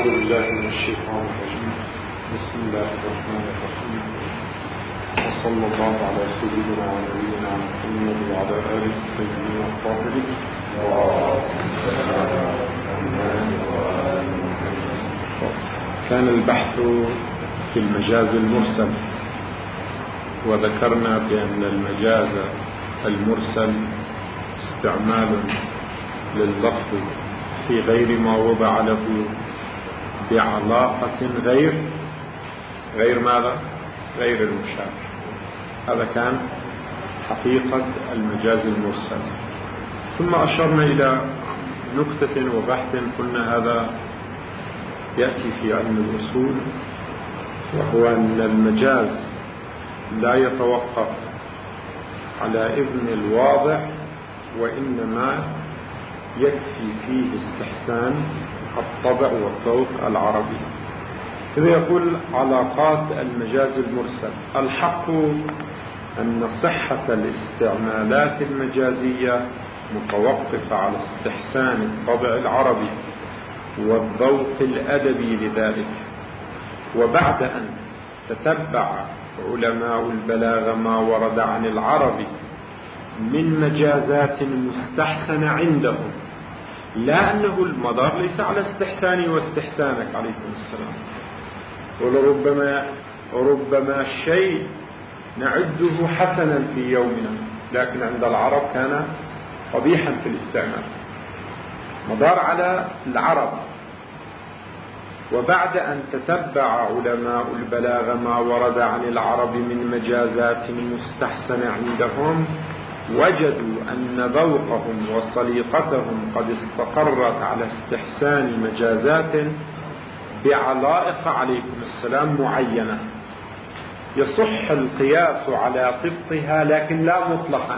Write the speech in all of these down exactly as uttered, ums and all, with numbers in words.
بالله من الشيطان الرجيم. بسم الله الرحمن الرحيم، وصلى الله على سيدنا ونبينا محمد وعلى آله الطيبين الطاهرين. كان البحث في المجاز المرسل، وذكرنا بأن المجاز المرسل استعمال لللفظ في غير ما وضع له بعلاقة غير غير ماذا؟ غير المشار. هذا كان حقيقة المجاز المرسل. ثم أشرنا إلى نكتة وبحث قلنا هذا يأتي في علم الأصول، وهو أن المجاز لا يتوقف على إذن الواضع، وإنما يكفي فيه استحسان الطبع والذوق العربي. إذا يقول علاقات المجاز المرسل، الحق أن صحة الاستعمالات المجازية متوقفة على استحسان الطبع العربي والذوق الأدبي لذلك. وبعد أن تتبع علماء البلاغة ما ورد عن العرب من مجازات مستحسنة عندهم، لا أنه المدار ليس على استحساني واستحسانك عليكم السلام، ولربما ربما شيء نعده حسنا في يومنا، لكن عند العرب كان قبيحا في الاستعمال، مدار على العرب. وبعد أن تتبع علماء البلاغة ما ورد عن العرب من مجازات مستحسنة عندهم، وجدوا أن ذوقهم وسليقتهم قد استقرت على استحسان مجازات بعلائق عليكم السلام معينة يصح القياس على طبقها، لكن لا مطلقا.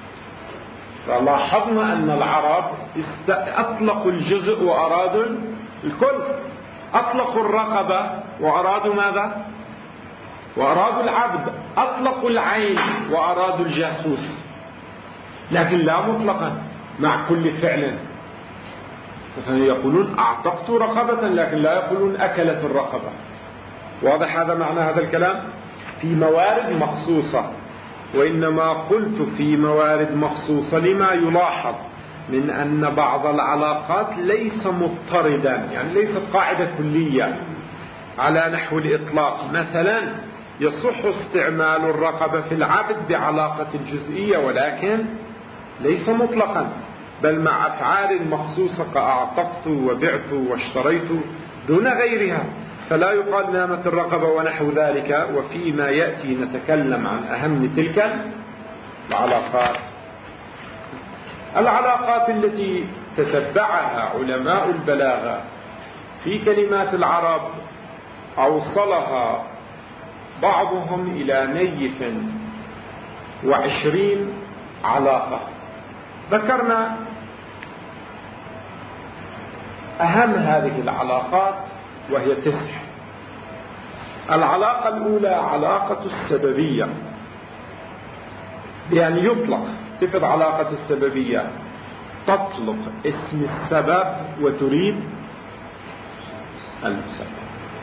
فلاحظنا أن العرب أطلقوا الجزء وأرادوا الكل، أطلقوا الرقبة وأرادوا ماذا؟ وأرادوا العبد، أطلقوا العين وأرادوا الجاسوس، لكن لا مطلقا مع كل فعل. مثلا يقولون أعتقت رقبة، لكن لا يقولون أكلت الرقبة. واضح هذا معنى هذا الكلام؟ في موارد مخصوصة، وإنما قلت في موارد مخصوصة لما يلاحظ من أن بعض العلاقات ليس مضطردا، يعني ليست قاعدة كلية على نحو الإطلاق. مثلا يصح استعمال الرقبة في العبد بعلاقة الجزئية، ولكن ليس مطلقا، بل مع أفعال مخصوصة كأعتقت وبعت واشتريت دون غيرها، فلا يقال نامت الرقبة ونحو ذلك. وفيما يأتي نتكلم عن أهم تلك العلاقات. العلاقات التي تتبعها علماء البلاغة في كلمات العرب أوصلها بعضهم إلى نيف وعشرين علاقة. ذكرنا أهم هذه العلاقات وهي تسع. العلاقة الأولى علاقة السببية، بأن يطلق تفض علاقة السببية، تطلق اسم السبب وتريد المسبب.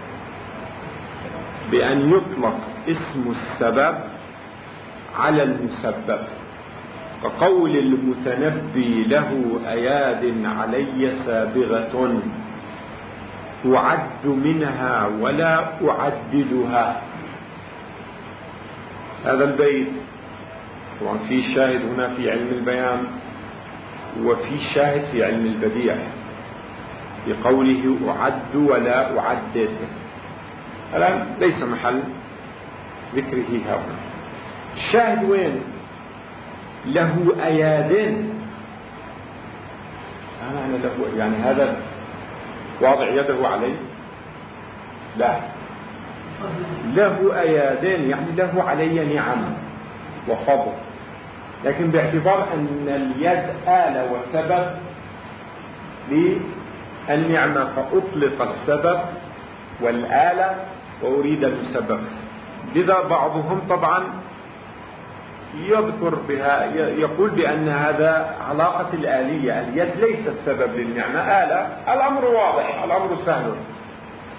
بأن يطلق اسم السبب على المسبب، كقول المتنبي له أياد علي سابغة أعد منها ولا أعددها. هذا البيت طبعا في شاهد هنا في علم البيان، وفي شاهد في علم البديع بقوله أعد ولا أعدد. الآن ليس محل ذكره هنا. الشاهد وين؟ له أياد. أنا له يعني هذا واضع يده عليه؟ لا، له أيادين يعني له علي نعم وفضل، لكن باعتبار أن اليد آلة وسبب للنعمة فأطلق السبب والآلة وأريد المسبب. لذا بعضهم طبعا يذكر بها، يقول بأن هذا علاقة الآلية، اليد ليست سبب للنعمة، آلة. الأمر واضح، الأمر سهل.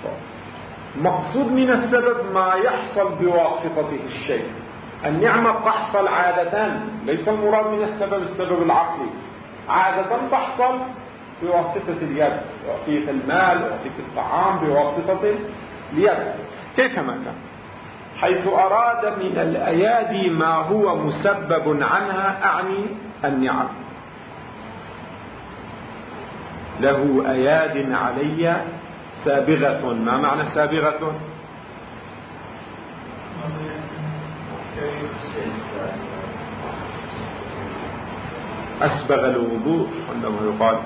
مقصود من السبب ما يحصل بواسطته الشيء. النعمة تحصل عادة، ليس المراد من السبب السبب العقلي، عادة تحصل بواسطة اليد، يعطيك المال، يعطيك الطعام بواسطة اليد. كيفما كان، حيث أراد من الأيادي ما هو مسبب عنها، أعني النعم. له أياد علي سابغة. ما معنى سابغة؟ أسبغ الوضوء عندما يقال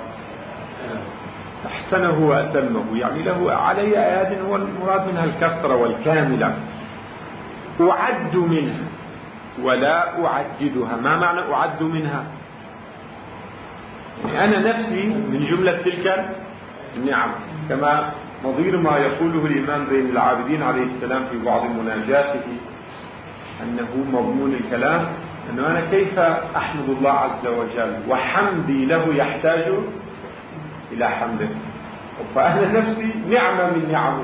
أحسنه وأتمه، يعني له علي أياد، هو المراد منها الكثرة والكاملة. أعد منها ولا أعددها. ما معنى أعد منها؟ يعني أنا نفسي من جملة تلك النعم، كما نظير ما يقوله الإمام زين العابدين عليه السلام في بعض مناجاته، أنه مضمون الكلام أنه أنا كيف أحمد الله عز وجل وحمدي له يحتاج إلى حمده، فأنا نفسي نعمة من نعمه.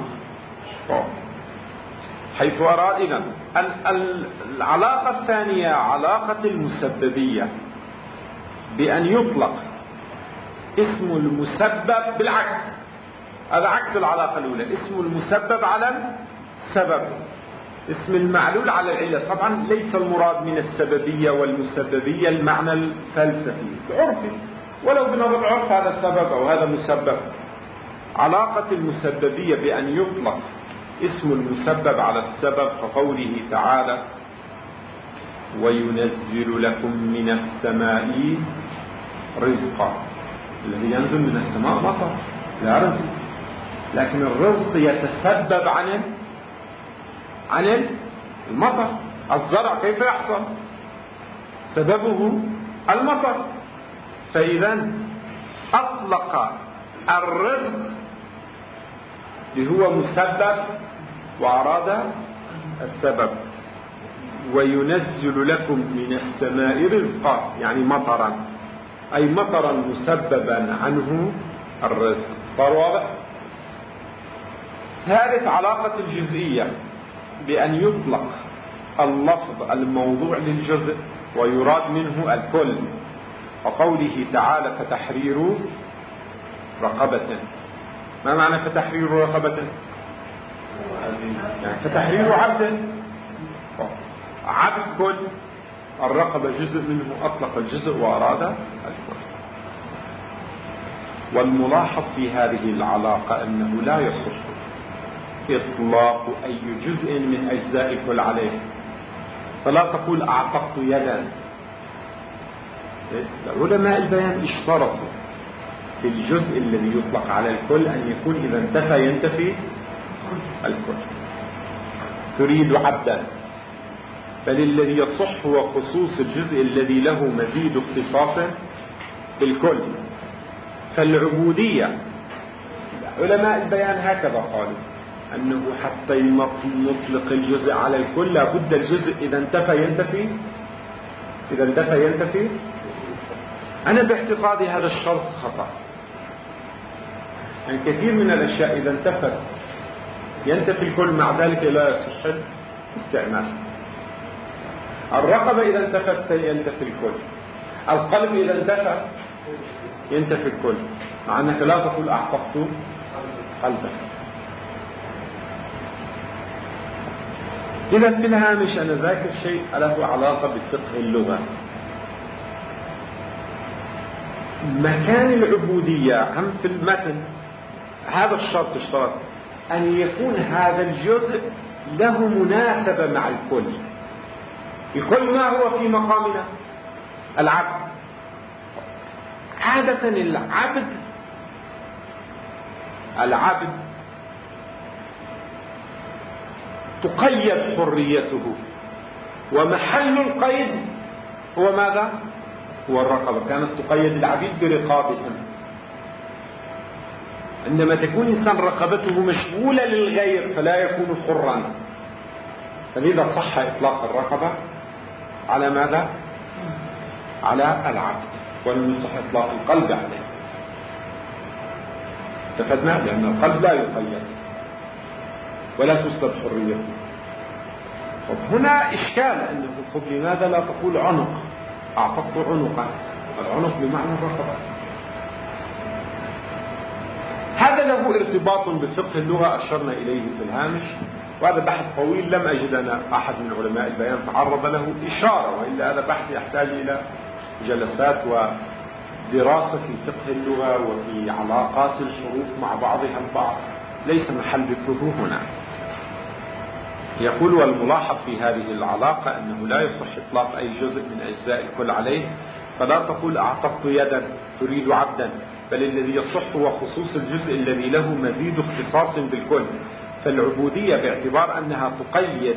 حيث أراد إذن العلاقة الثانية علاقة المسببية، بأن يطلق اسم المسبب بالعكس. هذا عكس العلاقة الأولى، اسم المسبب على السبب، اسم المعلول على العلة. طبعا ليس المراد من السببية والمسببية المعنى الفلسفي العرفي، ولو بنظر العرف هذا السبب أو هذا مسبب. علاقة المسببية بأن يطلق اسم المسبب على السبب، كقوله تعالى وينزل لكم من السماء رزقا. الذي ينزل من السماء مطر، لا رزق، لكن الرزق يتسبب عن عن المطر. الزرع كيف يحصل؟ سببه المطر. فإذا أطلق الرزق اللي هو مسبب وأراد السبب. وينزل لكم من السماء رزقا، يعني مطرا، أي مطرا مسببا عنه الرزق. صار واضح؟ ثالث علاقة الجزئية، بأن يطلق اللفظ الموضوع للجزء ويراد منه الكل، وقوله تعالى فتحرير رقبة. ما معنى فتحرير رقبة؟ يعني فتحرير عبد، عبد كل، الرقبة جزء منه، أطلق الجزء وأراد الكل. والملاحظ في هذه العلاقة أنه لا يصح إطلاق أي جزء من أجزاء الكل عليه. فلا تقول أعتقت يدا. علماء البيان اشترطوا في الجزء الذي يطلق على الكل أن يكون إذا انتفى ينتفي الكل. تريد عبدا، بل الذي يصح هو خصوص الجزء الذي له مزيد اختصاص بالكل. فالعبودية علماء البيان هكذا قالوا، أنه حتى نطلق الجزء على الكل لابد الجزء إذا انتفى ينتفي إذا انتفى ينتفي. أنا باعتقادي هذا الشرط خطأ. يعني كثير من الأشياء إذا انتفت ينتفي الكل، مع ذلك لا يصح استعمال. الرقبة إذا انتفت ينتفي الكل، القلب إذا انتفى ينتفي الكل، مع أنك لا تقول أحفظت قلبك. إذا في الهامش أنا ذاك الشيء له علاقة بفقه اللغة. مكان العبودية هم في المتن هذا الشرط اشترط أن يكون هذا الجزء له مناسبة مع الكل. الكل ما هو في مقامنا العبد. عادة العبد العبد تقيد حريته، ومحل القيد هو ماذا؟ هو الرقبة. كانت تقيد العبيد برقابهم. عندما تكون إنسان رقبته مشغولة للغير فلا يكون حرا، فلذا صح إطلاق الرقبة على ماذا؟ على العبد، ولم يصح إطلاق القلب عليه. اتفقنا؟ لأن القلب لا يقيد. ولا تسلب حريته. طب هنا إشكال أنه طب لماذا لا تقول عنق؟ أعطت عنقا، العنق بمعنى الرقبة. هذا له ارتباط بفقه اللغة أشرنا إليه في الهامش، وهذا بحث طويل لم أجد أنا أحد من علماء البيان تعرض له إشارة، وإلا هذا بحث يحتاج إلى جلسات ودراسة في فقه اللغة وفي علاقات الحروف مع بعضها البعض، ليس محل ذكره هنا. يقول: والملاحظ في هذه العلاقة أنه لا يصح إطلاق أي جزء من أجزاء الكل عليه، فلا تقول أعتقت يدا تريد عبدا، بل الذي يصح هو خصوص الجزء الذي له مزيد اختصاص بالكل. فالعبودية باعتبار أنها تقيد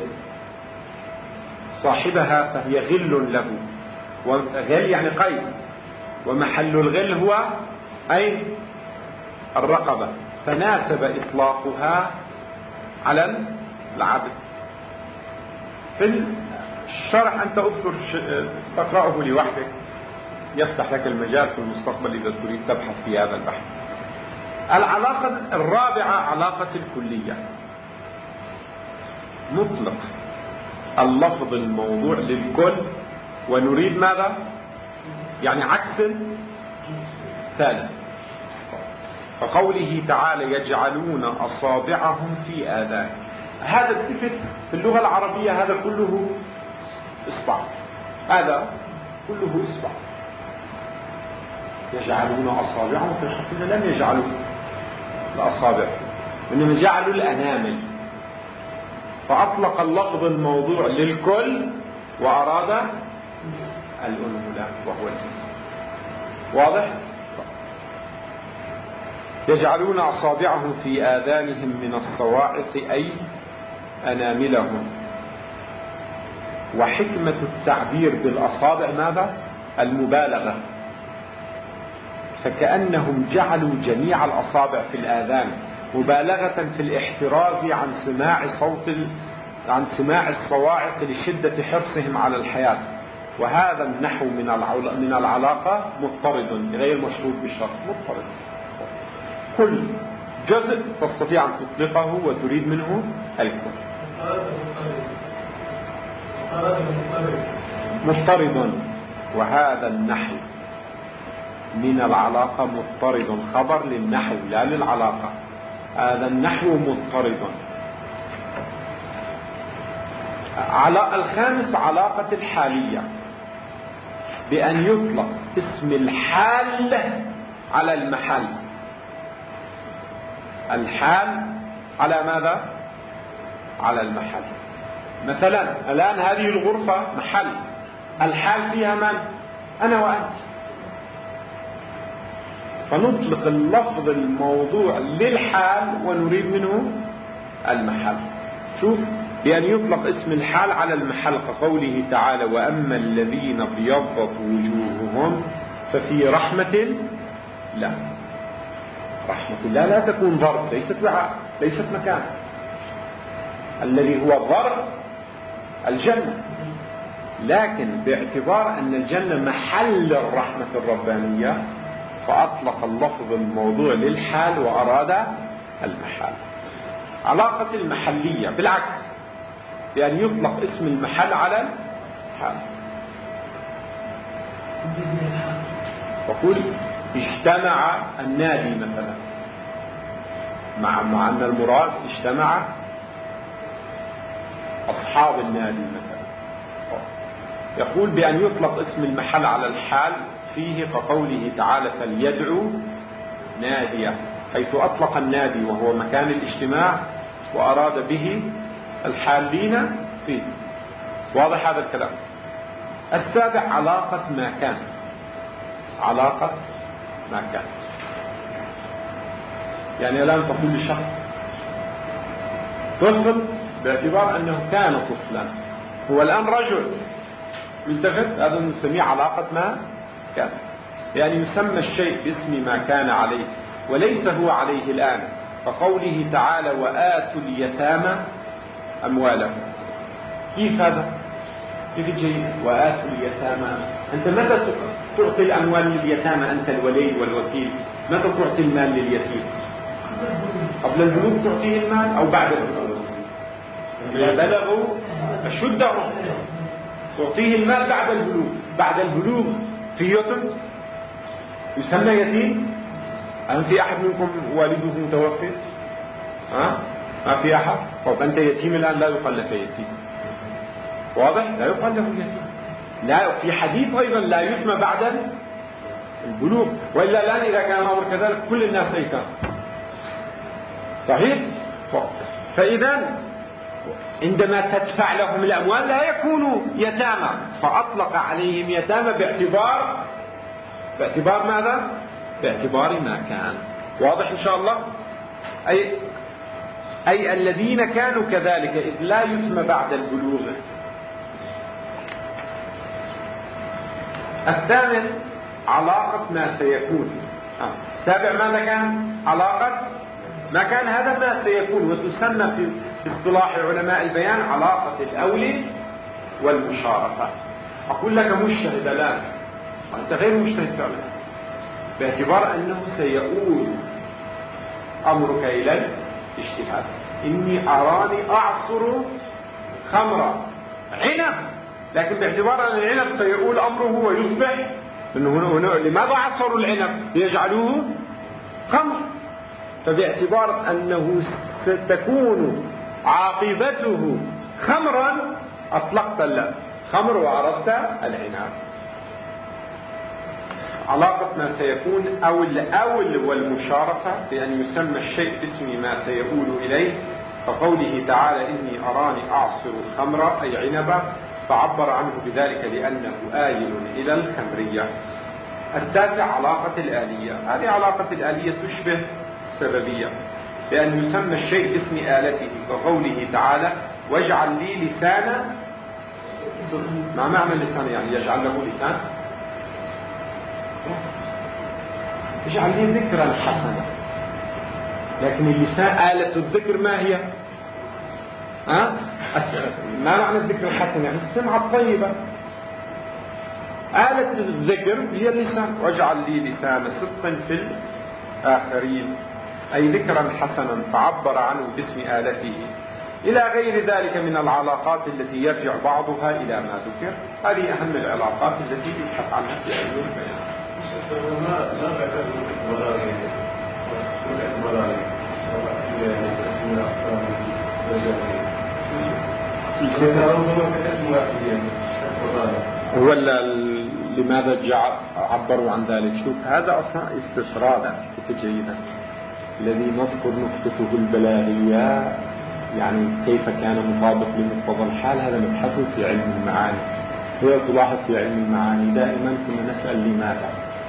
صاحبها فهي غل له، وغل يعني قيد، ومحل الغل هو أي الرقبة، فناسب إطلاقها على العبد. في الشرح أنت أذكر تقرأه لوحدك، يفتح لك المجال في المستقبل إذا تريد تبحث في هذا البحث. العلاقة الرابعة علاقة الكلية. نطلق اللفظ الموضوع للكل ونريد ماذا؟ يعني عكس الثالث. فقوله تعالى: يجعلون أصابعهم في آذان. هذا التفت في اللغة العربية هذا كله إصبع، هذا كله إصبع. يجعلون أصابعهم، في الحقيقة لم يجعلوا الأصابع، إنما جعلوا الأنامل، فأطلق اللفظ الموضوع للكل وأراد الأنملة وهو الجسم. واضح؟ يجعلون أصابعهم في آذانهم من الصواعق أي أناملهم. وحكمة التعبير بالأصابع ماذا؟ المبالغة، فكأنهم جعلوا جميع الأصابع في الآذان مبالغة في الاحتراز عن سماع صوت ال... عن سماع الصواعق لشدة حرصهم على الحياة. وهذا النحو من العل... من العلاقة مضطرد غير مشروط بالشرط، مضطرد. كل جزء تستطيع أن تطلقه وتريد منه الكل. مضطرد، وهذا النحو من العلاقة مضطرد، خبر للنحو لا للعلاقة. هذا النحو مضطرد. على الخامس علاقة الحالية، بأن يطلق اسم الحال على المحل. الحال على ماذا؟ على المحل. مثلا الآن هذه الغرفة محل، الحال فيها من؟ أنا وأنت، فنطلق اللفظ الموضوع للحال ونريد منه المحل. شوف، بأن يطلق اسم الحال على المحل، كقوله تعالى: وأما الذين ابيضت وجوههم ففي رحمة الله. رحمة الله لا تكون ظرف، ليست وعاء، ليست مكان. الذي هو الظرف الجنة، لكن باعتبار أن الجنة محل الرحمة الربانية فأطلق اللفظ الموضوع للحال وأراد المحل. علاقة المحلية بالعكس، بأن يطلق اسم المحل على الحال. فقل اجتمع النادي مثلا، مع مع أن المراد اجتمع أصحاب النادي مثلا. يقول بأن يطلق اسم المحل على الحال فيه، كقوله تعالى: فليدعو نادية، حيث أطلق النادي وهو مكان الاجتماع وأراد به الحالين فيه. واضح هذا الكلام؟ السابع علاقة ما كان. علاقة ما كان، يعني الآن تقول لشخص طفل باعتبار أنه كان طفلا، هو الآن رجل، التفت، هذا نسميه علاقة ما كان. يعني يسمى الشيء باسم ما كان عليه وليس هو عليه الآن، فقوله تعالى: وآتوا اليتامى أموالهم. كيف هذا؟ كيف تجي وآتوا اليتامى؟ أنت متى تعطي الأموال لليتامى؟ أنت الولي والوكيل، متى تعطي المال لليتيم؟ قبل البلوغ تعطيه المال أو بعد البلوغ؟ لما بلغوا أشدهم تعطيه المال بعد البلوغ. بعد البلوغ في يتم يسمى يتيم. هل في أحد منكم والده متوفي؟ ها؟ ما في أحد؟ طب أنت يتيم الآن لا يقال لك يتيم. واضح؟ لا يقال له يتيم. لا، في حديث أيضا لا يسمى بعد البلوغ، وإلا الآن إذا كان الأمر كذلك كل الناس أيتام. صحيح؟ فإذا عندما تدفع لهم الأموال لا يكونوا يتامى، فأطلق عليهم يتامى باعتبار باعتبار ماذا؟ باعتبار ما كان. واضح إن شاء الله؟ أي أي الذين كانوا كذلك إذ لا يسمى بعد البلوغ. الثامن علاقة ما سيكون. السابع ماذا كان؟ علاقة ما كان، هذا ما سيكون، وتسمى في اصطلاح علماء البيان علاقة الأولي والمشاركة. أقول لك مجتهد الآن، أنت غير مجتهد فعلا، باعتبار أنه سيؤول أمرك إلى الاجتهاد. إني أراني أعصر خمرا عنب، لكن باعتبار أن العنب سيؤول أمره ويصبح إنه هنا لماذا عصروا العنب؟ ليجعلوه خمر، فباعتبار أنه ستكون عاقبته خمرا أطلقت الخمر وعرضت العنب. علاقة ما سيكون أو الأول والمشاركة بأن يسمى الشيء باسم ما سيؤول إليه، كقوله تعالى إني أراني أعصر خمرا أي عنبا، فعبر عنه بذلك لأنه آيل إلى الخمرية. التاسع علاقة الآلية. هذه علاقة الآلية تشبه السببية، بأن يسمى الشيء باسم آلته، كقوله تعالى واجعل لي لسانا. ما معنى اللسان؟ يعني يجعل له لسان، يجعل لي ذكرا حسنا. لكن اللسان آلة الذكر ما هي؟ ها؟ ما معنى الذكر الحسن؟ يعني السمعة الطيبة. آلة الذكر هي اللسان. واجعل لي لسان صدق في الآخرين، أي ذكرا حسنا، فعبر عنه باسم آلته، إلى غير ذلك من العلاقات التي يرجع بعضها إلى ما ذكر. هذه أهم العلاقات التي يبحث عنها في علم البيان. ولا لماذا جاء عبروا عن ذلك؟ شوف، هذا أصلا استطرادا جيدا. الذي نذكر نقطته البلاغية، يعني كيف كان مطابق لمقتضى الحال، هذا نبحثه في علم المعاني. هي تلاحظ في علم المعاني دائما كنا نسأل لماذا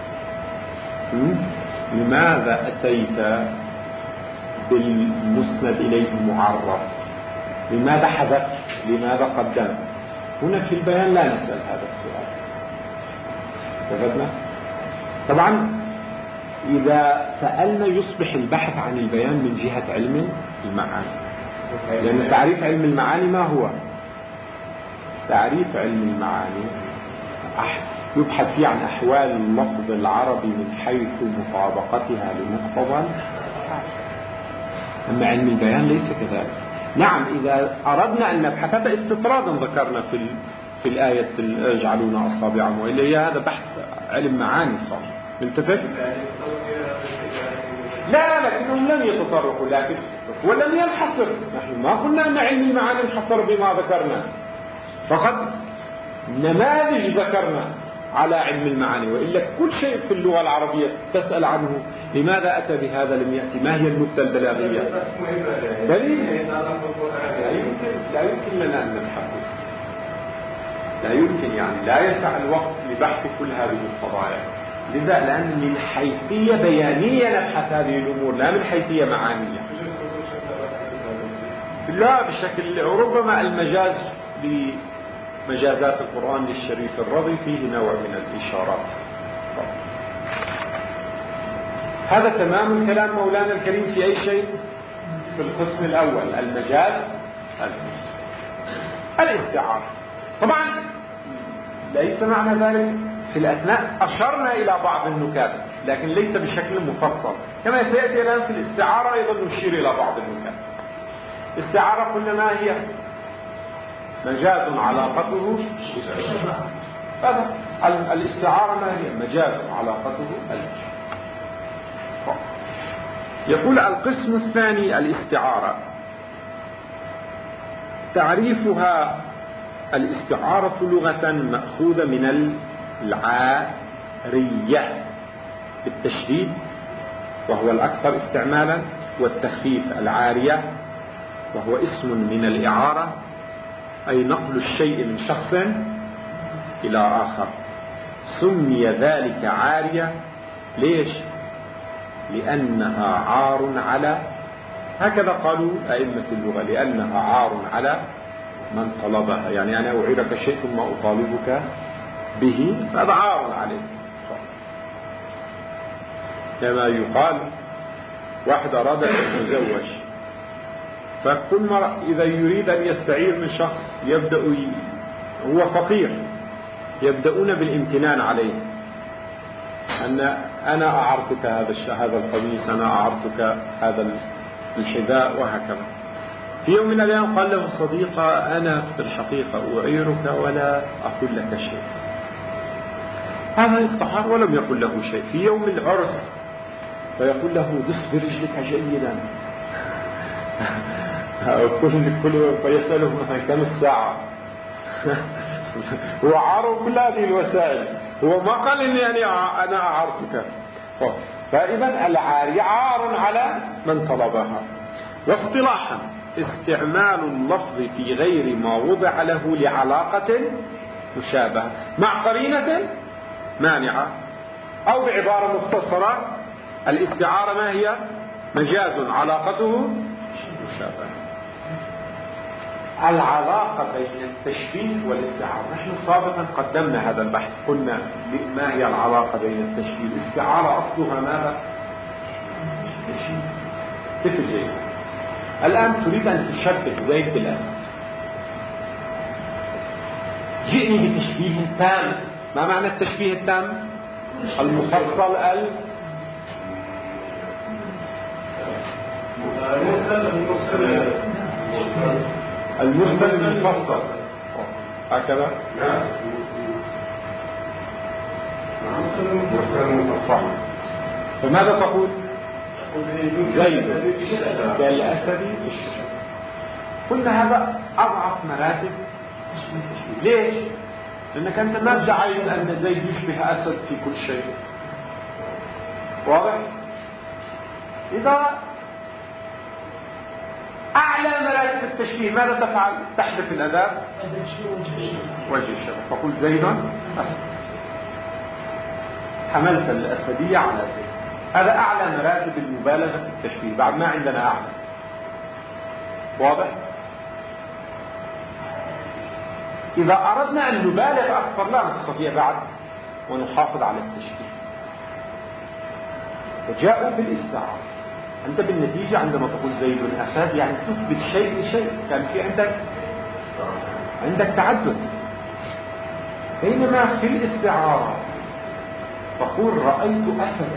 لماذا أتيت بالمسند إليه المعرف؟ لماذا حذفت؟ لماذا قدمت؟ هنا في البيان لا نسأل هذا السؤال. تفهمنا؟ طبعا إذا سألنا يصبح البحث عن البيان من جهة علم المعاني، لأن تعريف علم المعاني ما هو؟ تعريف علم المعاني يبحث فيه عن أحوال اللفظ العربي من حيث مطابقتها لمقتضى. أما علم البيان ليس كذلك. نعم، إذا أردنا أن نبحث هذا استطرادا ذكرنا في في الآية يجعلون أصابعهم، وإلا هي هذا بحث علم معاني صار. نتفق؟ لا، لكنهم لم يتطرقوا، لكن ولم ينحصر. نحن ما قلنا أن علم المعاني انحصر بما ذكرنا، فقد نماذج ذكرنا على علم المعاني، وإلا كل شيء في اللغة العربية تسأل عنه لماذا أتى بهذا لم يأتي، ما هي النكتة البلاغية؟ دليل لا يمكن لا يمكن لنا أن نبحثه، لا يمكن، يعني لا يسع الوقت لبحث كل هذه القضايا. لذا لأن من حيثية بيانية نبحث هذه الأمور، لا من حيثية معانية. لا بشكل، ربما المجاز بمجازات القرآن للشريف الرضي فيه نوع من الإشارات. هذا تمام كلام مولانا الكريم في أي شيء؟ في القسم الأول المجاز المسلم. الاستعارة طبعا ليس معنى ذلك في الأثناء أشرنا إلى بعض النكات، لكن ليس بشكل مفصل، كما سيأتي الآن في الاستعارة أيضا نشير إلى بعض النكات. استعارة قلنا ما هي؟ مجاز علاقته هذا. الاستعارة ما هي؟ مجاز علاقته الإشارة. يقول القسم الثاني الاستعارة. تعريفها: الاستعارة لغة مأخوذة من العارية بالتشديد وهو الأكثر استعمالا، والتخفيف العارية وهو اسم من الإعارة، أي نقل الشيء من شخص إلى آخر. سمي ذلك عارية ليش؟ لأنها عار على، هكذا قالوا أئمة اللغة، لأنها عار على من طلبها. يعني أنا أعيرك شيء ثم أطالبك به، فهذا عار عليك. كما يقال واحد أراد أن يتزوج، فكل مرة إذا يريد أن يستعير من شخص يبدأ ي... هو فقير، يبدأون بالامتنان عليه، أن أنا أعرتك هذا هذا القميص، أنا أعرتك هذا الحذاء، وهكذا. في يوم من الأيام قال له صديقة: أنا في الحقيقة أعيرك ولا أقول لك شيء. هذا استعار ولم يقل له شيء. في يوم العرس فيقول له: دس برجلك جيدا. كل كل فيسأله مثلا كم الساعة. هو عار كل هذه الوسائل، هو ما قال إني أنا أنا أعرتك. فإذا العاري عار على من طلبها. واصطلاحا: استعمال اللفظ في غير ما وضع له لعلاقة مشابهة مع قرينة مانعة، أو بعبارة مختصرة: الاستعارة ما هي؟ مجاز علاقته مشابهة. العلاقة بين التشبيه والاستعارة، نحن سابقا قدمنا هذا البحث، قلنا ما هي العلاقة بين التشبيه. الاستعارة أصلها ماذا؟ كيف زيد؟ الآن تريد أن تشبه زيد بالأسد، جئني بتشبيه تام. ما معنى التشبيه التام؟ المفصل ال المرسل المفصل، هكذا. مرسل. فماذا تقول؟ زيد كالأسد في الشجرة. قلنا هذا أضعف مراتب. ليش؟ لأنك أنت ما ادعيت أن زيد يشبه أسد في كل شيء. واضح؟ إذا أعلى مراتب التشبيه ماذا تفعل؟ تحذف الأداة وجه الشبه، فقل زيد أسد، حملت الأسدية على زيد. هذا أعلى مراتب المبالغة في التشبيه، بعد ما عندنا أعلى. واضح؟ إذا أردنا أن نبالغ أكثر لا نستطيع بعد ونحافظ على التشبيه، وجاءوا بالاستعارة. أنت بالنتيجة عندما تقول زيد أسد يعني تثبت شيء لشيء، كان في عندك عندك تعدد. بينما في الاستعارة تقول رأيت أسدا،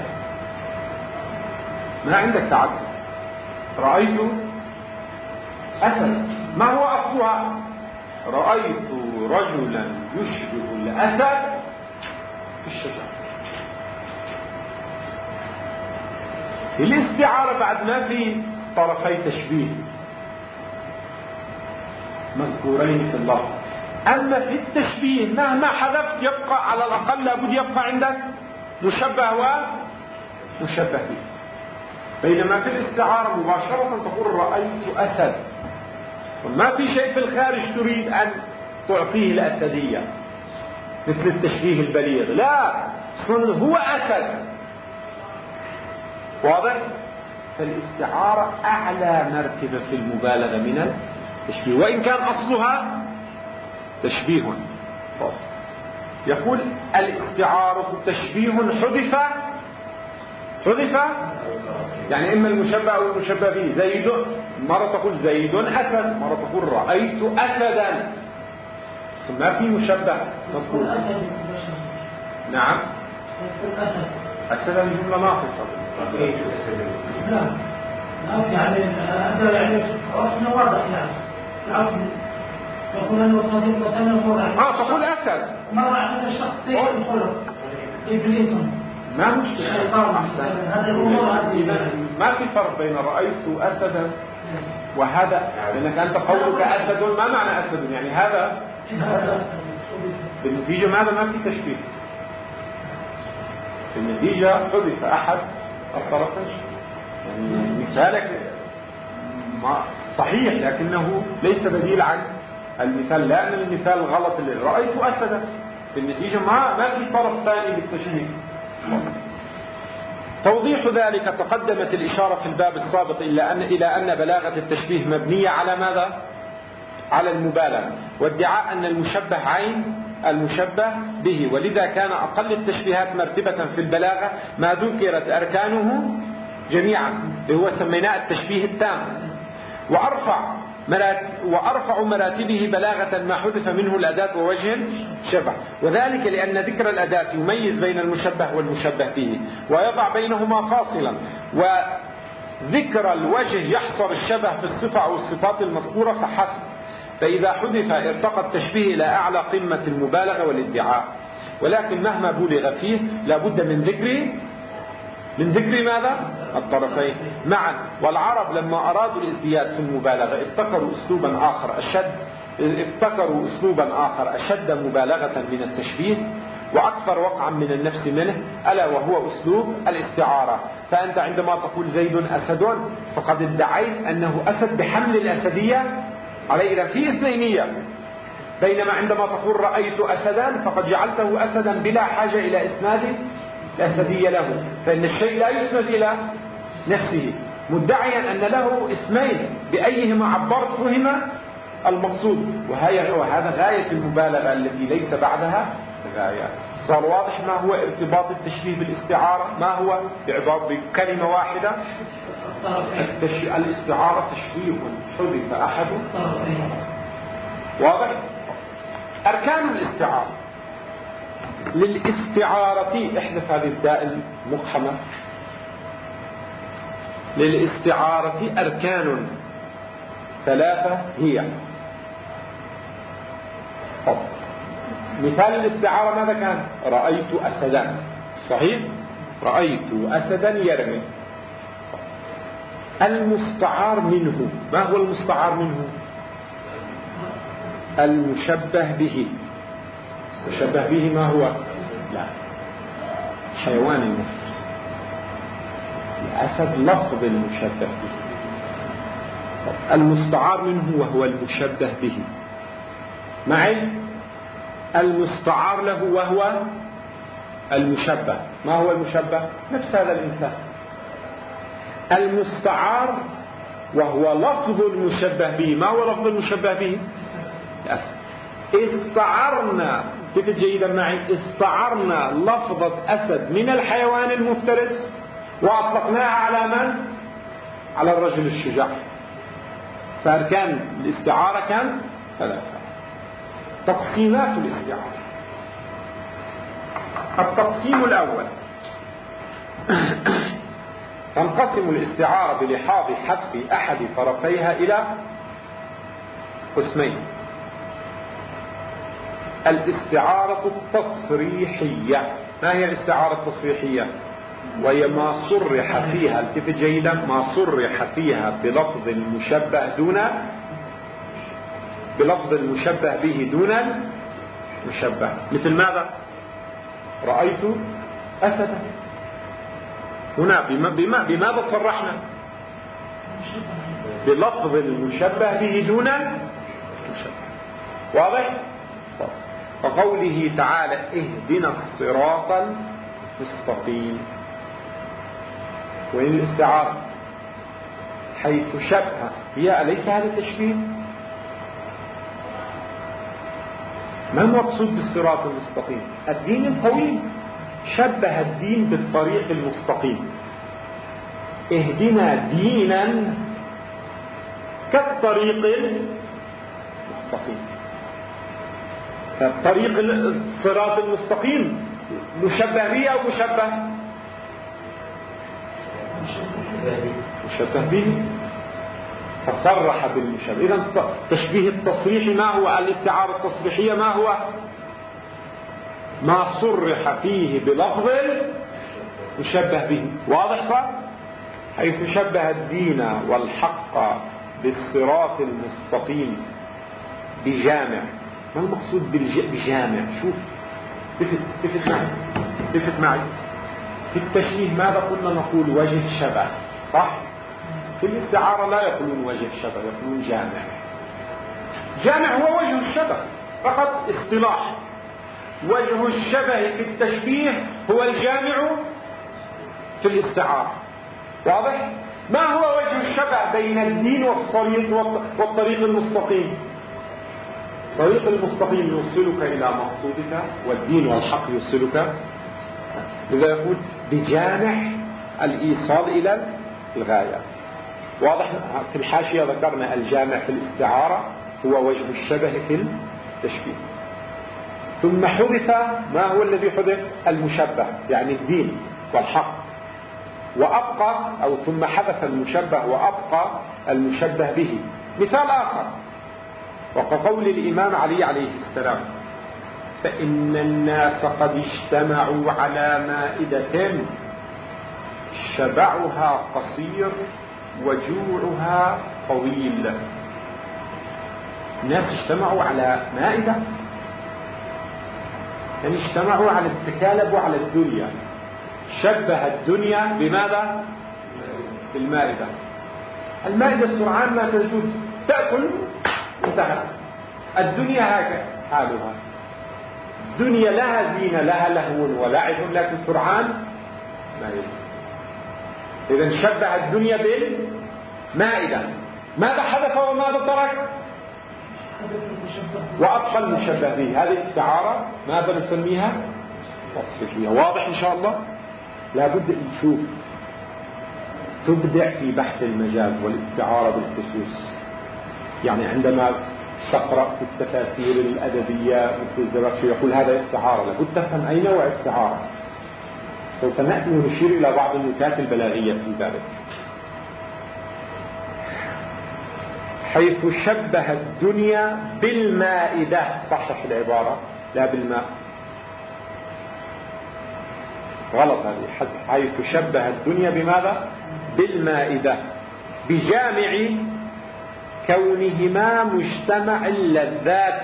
ما عندك تعدد. رأيت أسد، ما هو أصلها؟ رأيت رجلا يشبه الأسد في الشجرة. في الاستعارة بعد ما في طرفي تشبيه مذكورين في اللفظ، أما في التشبيه مهما حذفت يبقى على الأقل لابد يبقى عندك مشبه ومشبه به. بينما في الاستعارة مباشرة تقول رأيت أسد، ما في شيء في الخارج تريد أن تعطيه الأسدية مثل التشبيه البليغ، لا، هو أسد. واضح؟ فالاستعارة أعلى مرتبة في المبالغة من التشبيه، وإن كان أصلها تشبيه. يقول الاستعارة تشبيه حذف حذف يعني إما المشبه أو المشبه به. زيد، مرة تقول زيد أسد، مرة تقول رأيت أسدا، ما في مشبه تقول نعم أسدا جملة ناقصة. يعني هذا يعني رسم واضح يعني العقل يقول أنه صديق مثلا مرة اه تقول أسد مرة عند الشخص سيء الخلق إبليس ما مشكلة هذا الأمور هذه ما في فرق بين رأيت أسدا وهذا، لأنك أنت قولك أسد ما معنى أسد يعني هذا بالنتيجة ماذا ما في تشبيه، بالنتيجة حذف أحد الطرفين. يعني مثالك صحيح لكنه ليس بديل عن المثال، لأن المثال غلط اللي رأيت أسدا بالنتيجة ما ما في طرف ثاني للتشبيه. توضيح ذلك تقدمت الإشارة في الباب السابق إلا أن إلى أن بلاغة التشبيه مبنية على ماذا؟ على المبالغة، وادعاء أن المشبه عين المشبه به، ولذا كان أقل التشبيهات مرتبة في البلاغة ما ذكرت أركانه جميعا اللي هو سميناه التشبيه التام، وأرفع وأرفع مراتبه بلاغة ما حدث منه الأداة ووجه شبه، وذلك لأن ذكر الأداة يميز بين المشبه والمشبه به ويضع بينهما فاصلا، وذكر الوجه يحصر الشبه في الصفة أو الصفات المذكورة فحسب، فإذا حدث ارتقى التشبيه إلى أعلى قمة المبالغة والادعاء، ولكن مهما بلغ فيه لابد من ذكر من ذكر ماذا؟ الطرفين معا. والعرب لما أرادوا الازدياد في المبالغة ابتكروا أسلوبا آخر أشد ابتكروا أسلوبا آخر أشد مبالغة من التشبيه وأكثر وقعا من النفس منه، ألا وهو أسلوب الاستعارة. فأنت عندما تقول زيد أسد فقد ادعيت أنه أسد بحمل الأسدية عليه، إذا في اثنينية، بينما عندما تقول رأيت أسدا فقد جعلته أسدا بلا حاجة إلى إسناد الأسدية له، فإن الشيء لا يسند إلى نفسه، مدعيا أن له اسمين بأيهما عبرت فهم المقصود، وهذا غاية المبالغة التي ليس بعدها غاية. صار واضح ما هو ارتباط التشبيه بالاستعارة؟ ما هو بعبارة بكلمة واحدة؟ الاستعارة تشبيه حذف أحد. واضح؟ أركان الاستعارة للاستعارة، احذف هذه الداء المقحمة. للاستعارة أركان ثلاثة هي طب. مثال الاستعارة ماذا كان؟ رأيت أسدا، صحيح؟ رأيت أسدا يرمي. المستعار منه، ما هو المستعار منه؟ المشبه به. المشبه به ما هو؟ لا، حيوان المفترس. الأسد لفظ المشبه به. المستعار منه وهو المشبه به معي. المستعار له وهو المشبه. ما هو المشبه؟ نفس هذا الإنسان. المستعار وهو لفظ المشبه به. ما هو لفظ المشبه به؟ الأسد. استعرنا، كيف جيدا معي، استعرنا لفظة أسد من الحيوان المفترس وأطلقناها على من؟ على الرجل الشجاع. فأركان الاستعارة كان ثلاثة. تقسيمات الاستعارة. التقسيم الأول تنقسم الاستعارة بلحاظ حذف أحد طرفيها إلى قسمين. الاستعارة التصريحية. ما هي الاستعارة التصريحية؟ وهي ما صرح فيها، التفت جيدا، ما صرح فيها بلفظ المشبه دون بلفظ المشبه به دون المشبه. مثل ماذا؟ رأيت أسدا. هنا بما بماذا صرحنا؟ بلفظ المشبه به دون المشبه. واضح؟ فقوله تعالى اهدنا الصراط المستقيم، وإن الاستعارة حيث شبه هي، أليس هذا التشبيه؟ ما المقصود بالصراط المستقيم؟ الدين القويم، شبه الدين بالطريق المستقيم. اهدنا دينا كالطريق المستقيم. الطريق الصراط المستقيم مشبه به أو مشبه؟ مشبه به، فصرح بالمشبه. إذن التشبيه التصريحي ما هو؟ الاستعارة التصريحية ما هو؟ ما صرح فيه بلفظ مشبه به. واضح صح؟ حيث شبه الدين والحق بالصراط المستقيم بجامع. ما المقصود بجامع؟ شوف، تفت, تفت معي تفت معي في التشبيه ماذا قلنا؟ نقول وجه الشبه، صح؟ في الاستعارة لا يقولون وجه الشبه، يقولون جامع. جامع هو وجه الشبه فقط اصطلاح. وجه الشبه في التشبيه هو الجامع في الاستعارة. واضح؟ ما هو وجه الشبه بين الدين والطريق والطريق المستقيم؟ الطريق المستقيم يوصلك إلى مقصودك، والدين والحق يوصلك. لذا يقول بجامع الإيصال إلى الغاية. واضح؟ في الحاشية ذكرنا الجامع في الاستعارة هو وجه الشبه في التشبيه. ثم حذف ما هو الذي حذف؟ المشبه، يعني الدين والحق. وأبقى أو ثم حذف المشبه وأبقى المشبه به. مثال آخر وكقول الإمام علي عليه السلام: فإن الناس قد اجتمعوا على مائدة شبعها قصير وجوعها طويل. الناس اجتمعوا على مائدة، يعني اجتمعوا على التكالب وعلى الدنيا. شبه الدنيا بماذا؟ بالمائدة. المائدة سرعان ما تزول، تأكل انتهى. الدنيا هكذا حالها. الدنيا لها زينة، لها لهو ولعب، لكن سرعان ما يزول. إذن شبه الدنيا بالمائدة. ماذا حدث وماذا ترك؟ وأبقى المشبه به. هذه استعارة ماذا نسميها؟ تصريحية. واضح إن شاء الله؟ لابد نشوف تبدع في بحث المجاز والاستعارة بالخصوص. يعني عندما تقرأ في التفاسير الأدبية مثل الزركشي يقول هذا استعارة، لابد تفهم أي نوع استعارة. سوف نأتي ونشير إلى بعض النكات البلاغية في ذلك. حيث شبه الدنيا بالمائدة، صحح العبارة، لا بالماء، غلط هذه. حيث شبه الدنيا بماذا؟ بالمائدة، بجامع كونهما مجتمع اللذات،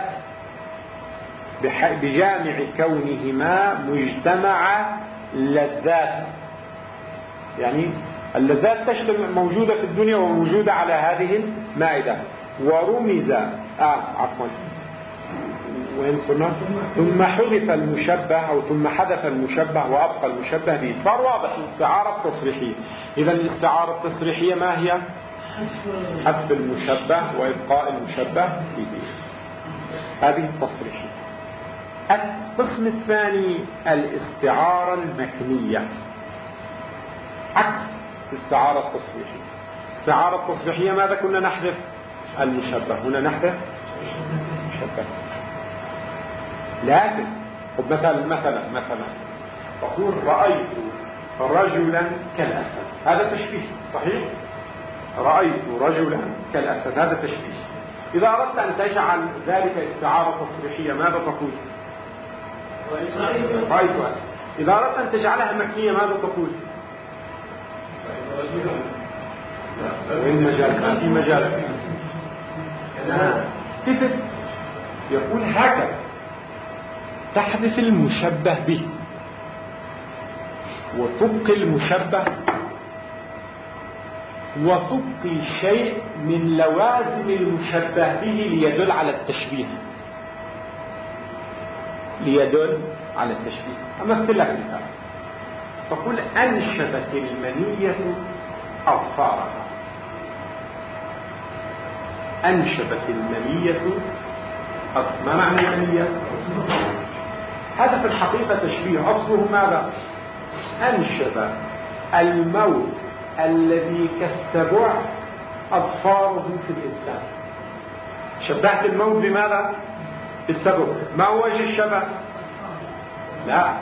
بجامع كونهما مجتمع اللذات. يعني اللذات تجتمع، موجودة في الدنيا وموجودة على هذه المائدة. ورمز آه عفوا وين صرنا؟ ثم حذف المشبه أو ثم حذف المشبه وأبقى المشبه به. صار واضح الاستعارة التصريحية. إذا الاستعارة التصريحية ما هي؟ حذف المشبه وإبقاء المشبه به. هذه التصريحية. القسم الثاني الاستعارة المكنية، عكس الاستعارة التصريحية. الاستعارة التصريحية ماذا كنا نحذف؟ المشبه. هنا نحذف المشبه. لكن مثلا مثلا مثلا تقول رأيت رجلا كالأسد، هذا تشبيه صحيح؟ رأيت رجلا كالأسد، هذا تشبيه. إذا أردت أن تجعل ذلك استعارة تصريحية ماذا تقول؟ رأيت أسد. إذا أردت أن تجعلها مكنية ماذا تقول؟ وين مجال؟ ما في مجال. كيف يقول هكذا؟ تحذف المشبه به وتبقي المشبه وتبقي شيء من لوازم المشبه به ليدل على التشبيه، ليدل على التشبيه. أمثل لك مثال. تقول أنشبت المنية أظفارها. أنشبت المنية. ما معنى المنية؟ هذا في الحقيقة تشبيه. أصله ماذا؟ أنشب الموت الذي كالسبع أظفاره في الإنسان. شبهت الموت بماذا؟ بالسبع. ما هو وجه الشبه؟ لا،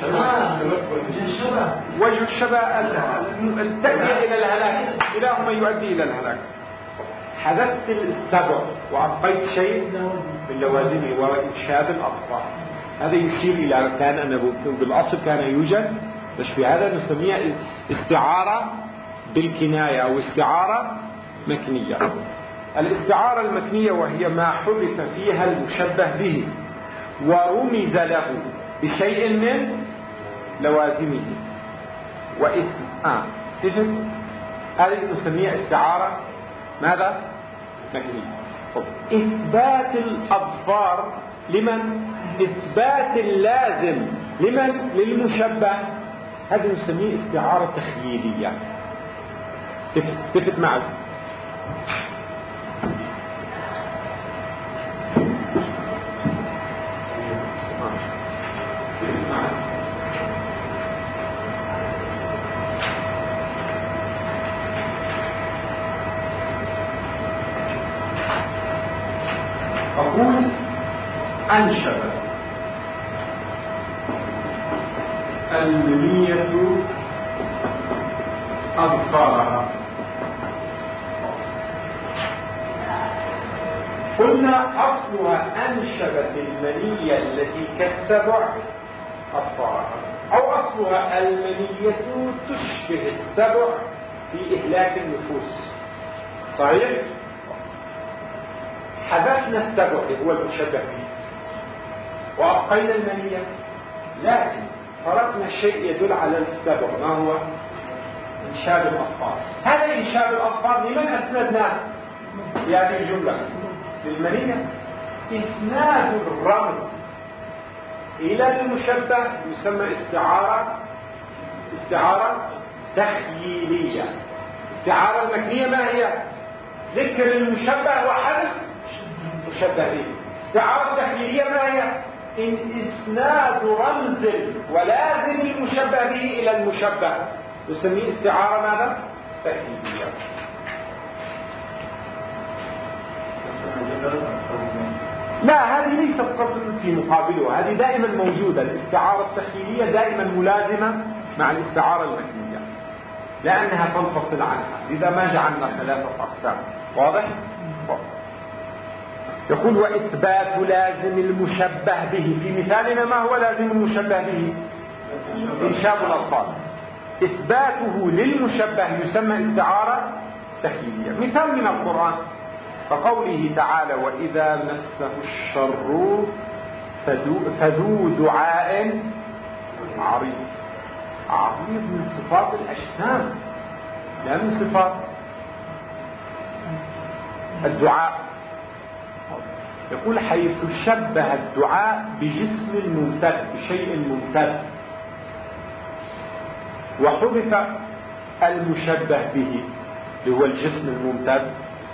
وجه الشبه التأدية إلى الهلاك، كلاهما يؤدي إلى الهلاك. حذفت السبع وأبقيت شيء من لوازمه وإنشاد الأطفال. هذا يشير إلى كان أنه بالأصل كان يوجد تشبيه. هذا نسميه استعارة بالكناية أو استعارة مكنية. الاستعارة المكنية وهي ما حدث فيها المشبه به ورمز له بشيء من لوازمه وإثم آه تجد هذه نسميها استعارة ماذا؟ مكنية. إثبات الأظفار لمن؟ إثبات اللازم لمن؟ للمشبه. هذه نسميه استعارة تخييلية. تفت معي. أقول أنشب المنية أظفارها. قلنا أصلها أنشبت المنية التي كالسبع أظفارها، أو أصلها المنية تشبه السبع في إهلاك النفوس. صحيح؟ حذفنا السبع هو المشبه به وأبقينا المنية، لكن فرقنا الشيء يدل على السبع. ما هو؟ إنشاب الأظفار. هذا إنشاب الأظفار لمن أسندناه في هذه الجملة؟ للمنية. إسناد الرمز إلى المشبه يسمى استعارة استعارة تخييلية. استعارة المكنية ما هي؟ ذكر المشبه وحذف مشبه به. استعارة تخييلية ما هي؟ إن إسناد رمز ولازم المشبه به إلى المشبه يسميه استعارة ماذا؟ تخييلية. لا، هذه ليست قصد في مقابله، هذه دائما موجودة. الاستعارة التخييلية دائما ملازمة مع الاستعارة المكنية لأنها تنفصل عنها، إذا ما جعلنا ثلاثة أقسام. واضح؟ واضح. يقول وإثبات لازم المشبه به. في مثالنا ما هو لازم المشبه به؟ إنشاب الألفاظ. إثباته للمشبه يسمى استعارة تخييلية. مثال من القرآن فقوله تعالى وإذا مسه الشر فذو دعاء عريض. عريض من صفات الأجسام لا من صفات الدعاء. يقول حيث شبه الدعاء بجسم ممتد، بشيء ممتد، وحذف المشبه به اللي هو الجسم الممتد،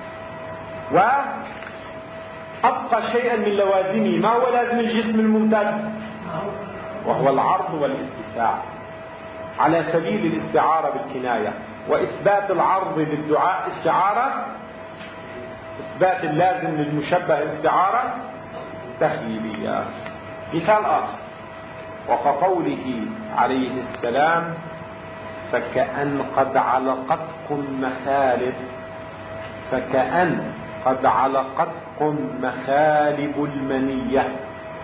وأبقى شيئا من لوازمه. ما هو لازم الجسم الممتد؟ وهو العرض والاتساع على سبيل الاستعارة بالكناية. وإثبات العرض للدعاء استعارة، إثبات اللازم للمشبه استعارة تخييلية. مثال آخر وكقوله عليه السلام فكأن قد علقتكم مخالب، فكأن قد علقتكم مخالب المنية.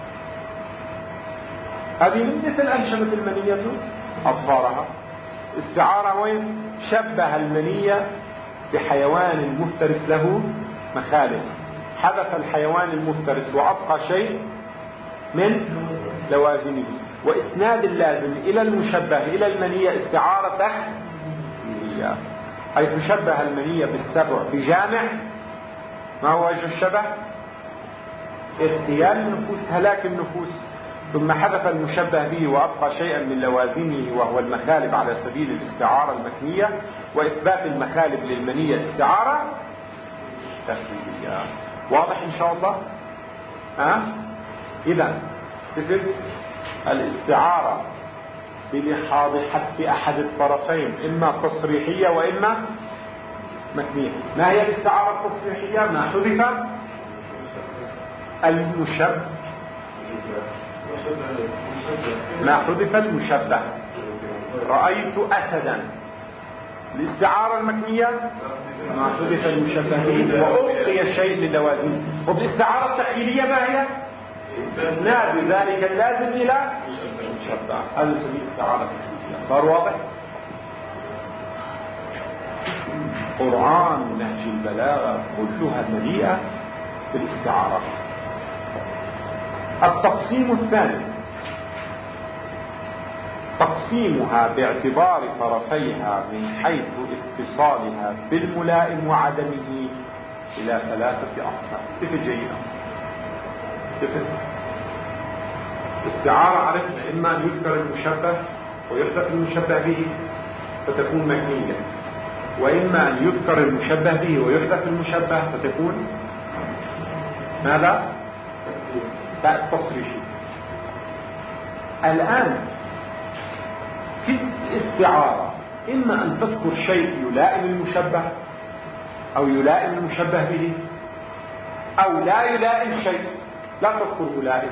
هذه مثل أنشبت المنية أظفارها. استعارة وين؟ شبه المنية بحيوان مفترس له مخالب، حذف الحيوان المفترس وأبقى شيء من لوازمه. وإسناد اللازم إلى المشبه إلى المنية استعارة تخييلية، حيث شبه المنية بالسبع بجامع. ما هو وجه الشبه؟ اغتيال النفوس، هلاك النفوس. ثم حذف المشبه به وأبقى شيئا من لوازمه وهو المخالب على سبيل الاستعارة المكنية. وإثبات المخالب للمنية استعارة تخييلية. واضح إن شاء الله؟ ها؟ إذا تفهم الاستعارة بلحاظ حذف أحد الطرفين، إما تصريحية وإما مكنية. ما هي الاستعارة التصريحية؟ ما حذف المشبه ما حذف المشبه. رأيت أسدا، الاستعارة المكنية ما حذف المشبه به وأبقي الشيء للوازم. وبالاستعارة التخيلية ما هي؟ نادي ذلك اللازم إلى المشبه. هذا يسميه استعارة تخيلية. صار واضح؟ قرآن نهج البلاغة كلها مليئة بالاستعارات. التقسيم الثاني تقسيمها باعتبار طرفيها من حيث اتصالها بالملائم وعدمه إلى ثلاثة أقسام. كيف جيدة؟ كيف؟ استعارة عرفنا إما أن يذكر المشبه ويحذف المشبه به فتكون مكنية، وإما أن يذكر المشبه به ويحذف المشبه فتكون ماذا؟ تصريحي. الآن في الاستعارة إما أن تذكر شيء يلائم المشبه أو يلائم المشبه به، أو لا يلائم شيء لا تذكر ملائم.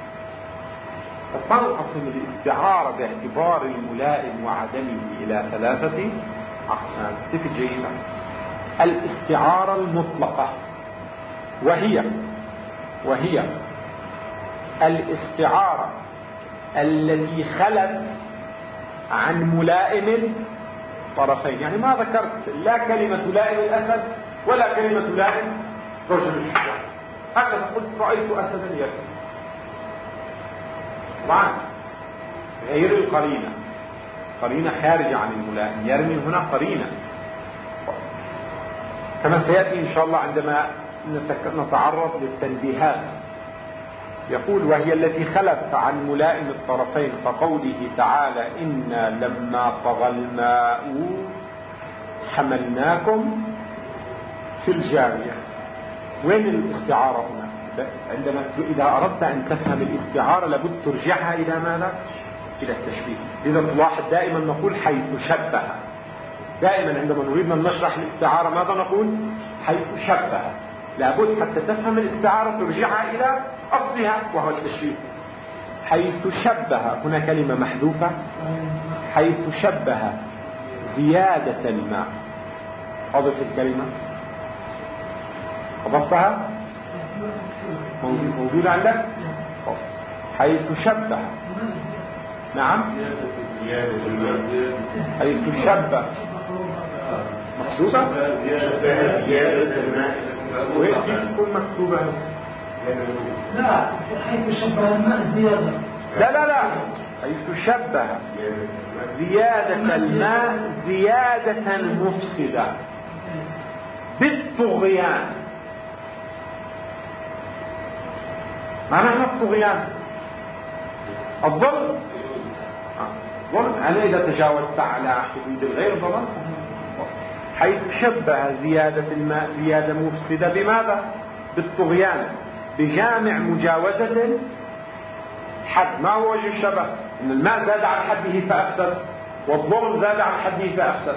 فتنقسم الاستعارة باعتبار الملائم وعدمه إلى ثلاثة أقسام. كيف جيدة؟ الاستعارة المطلقة وهي وهي الاستعارة التي خلت عن ملائم طرفين. يعني ما ذكرت لا كلمة لائم الأسد ولا كلمة لائم رجل الشجاع، هكذا قلت رأيت أسدا يرمي. طبعا غير القرينة، قرينة خارجة عن الملائم. يرمي هنا قرينة كما سيأتي إن شاء الله عندما نتعرض للتنبيهات. يقول وهي التي خلت عن ملائم الطرفين كقوله تعالى إنا لما طغى الماء حملناكم في الجارية. وين الاستعارة هنا؟ عندما إذا أردت أن تفهم الاستعارة لابد ترجعها إلى ماذا؟ إلى التشبيه. إذا تلاحظ دائما نقول حيث شبه. دائما عندما نريد أن نشرح الاستعارة ماذا نقول؟ حيث شبه. لابد حتى تفهم الاستعارة ترجعها إلى أصلها وهو التشبيه. حيث شبه، هنا كلمة محذوفة، حيث شبه زيادة الماء. أضف الكلمة، أضفتها موجودة عندك؟ حيث شبه. نعم حيث شبه مكتوبة؟ وين تكون مكتوبة؟ لا حيث شبه الماء زيادة. لا لا لا حيث شبه زيادة الماء زيادة مفسدة بالطغيان. ما معنى الطغيان؟ الظلم. ظلم أنا إذا تجاوزت على حدود الغير ظلم. حيث شبه زيادة الماء زيادة مفسدة بماذا؟ بالطغيان، بجامع مجاوزة حد. ما هو وجه الشبه؟ إن الماء زاد عن حده فأفسد، والظلم زاد عن حده فأفسد.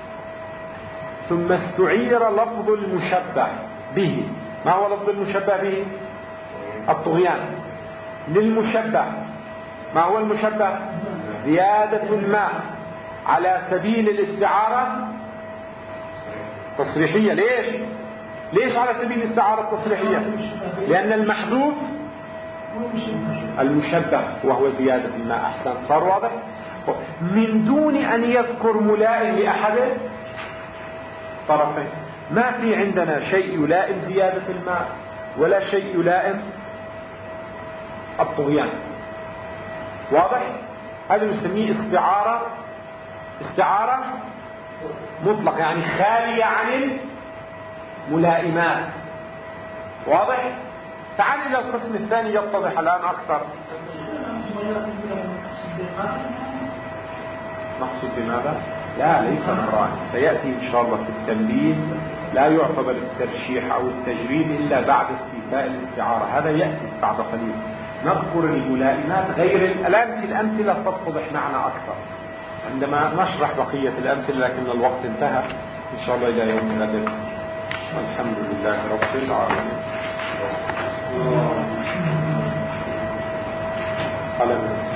ثم استعير لفظ المشبه به. ما هو لفظ المشبه به؟ الطغيان. للمشبه ما هو المشبه؟ زيادة الماء على سبيل الاستعارة تصريحية. ليش؟ ليش على سبيل الاستعارة التصريحية؟ لأن المحذوف المشبه وهو زيادة الماء. أحسن، صار واضح؟ من دون أن يذكر ملائم لأحد طرفين. ما في عندنا شيء يلائم زيادة الماء ولا شيء يلائم الطغيان. واضح؟ هذا نسميه استعارة استعارة مطلق، يعني خالية عن الملائمات. واضح؟ تعال إلى القسم الثاني يتضح الآن أكثر. نقصد بماذا؟ لا ليس مران، سيأتي إن شاء الله في التنبيه. لا يعتبر الترشيح أو التجريد إلا بعد استيفاء الاستعارة، هذا يأتي بعد قليل. نذكر الملائمات غير الأمثلة. الأمثلة تتضح معنا أكثر عندما نشرح بقية الأمثلة، لكن الوقت انتهى. إن شاء الله إلى يوم غد. الحمد لله رب العالمين. على الناس.